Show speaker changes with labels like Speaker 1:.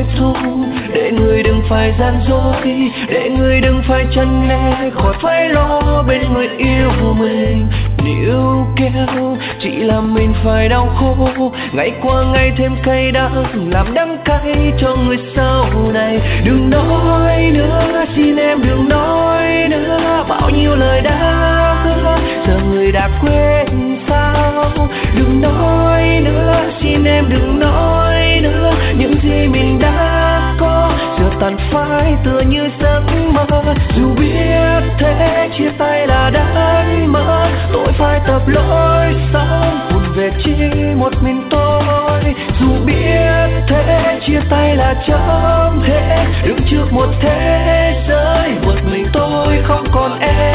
Speaker 1: kết thúc, để người đừng phải gian dối, để người đừng phải chăn nề, khỏi phải lo bên người yêu mình. Níu kéo chỉ làm mình phải đau khổ, ngày qua ngày thêm cay đắng, làm đắng cay cho người sau này. Đừng nói nữa, xin em đừng nói nữa, bao nhiêu lời đã hứa giờ người đã quên sao. Đừng nói nữa, xin em đừng nói nữa, những gì mình đã có giờ tàn phai tựa như giấc mơ. Dù biết thế chia tay là đáng mất, tôi phải tập lối sống buồn về chỉ một mình tôi. Dù biết thế chia tay là chấm hết, đứng trước một thế giới một mình tôi không còn em.